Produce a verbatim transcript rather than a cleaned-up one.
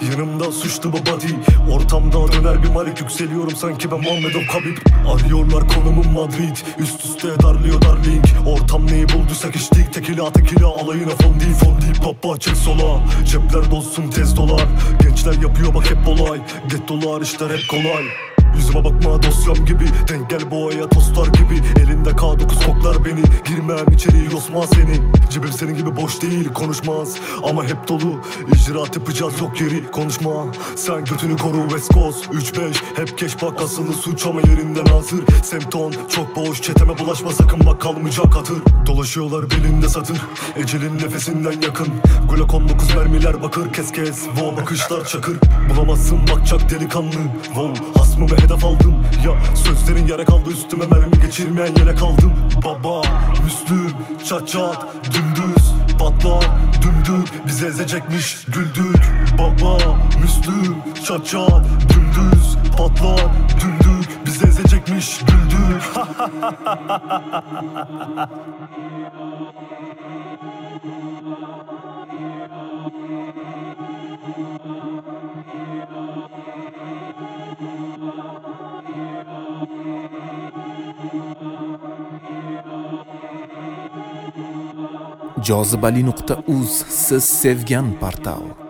Yanımda suçlu bu body, ortamda döner bir malik. Yükseliyorum sanki ben Muhammed o Kabib. Arıyorlar konumum Madrid, üst üste darlıyor darling. Ortam neyi bulduysak içtik, tekila tekila alayına fondi. Fondi baba çek sola, cepler dolsun tez dolar. Gençler yapıyor bak hep olay, gettolar işler hep kolay. Yüzüme bakma dosyam gibi, denk gel boğaya tostlar gibi. Elinde K dokuz koklar beni, girmem içeri yosma seni. Cebim senin gibi boş değil, konuşmaz ama hep dolu. İcraat yapacağız yok yeri, konuşma. Sen götünü koru West Coast üç beş hep keş bak asılı suç ama yerinden hazır. Semton çok boş, çeteme bulaşma sakın bak kalmayacak hatır. Dolaşıyorlar belinde satır, ecelin nefesinden yakın. Glock on dokuz mermiler bakır, kes kes wow, bakışlar çakır. Bulamazsın bakacak delikanlı wow, hasmımı hedef aldım. Ya sözlerin yere kaldı, üstüme mermi geçirmeyen yere kaldım. Baba Müslüm çat çat dümdüz patlar dümdük, bizi ezecekmiş güldük. Baba Müslüm çat çat dümdüz patlar dümdük, bizi ezecekmiş güldük. jozibali nuqta uz siz sevgan portal.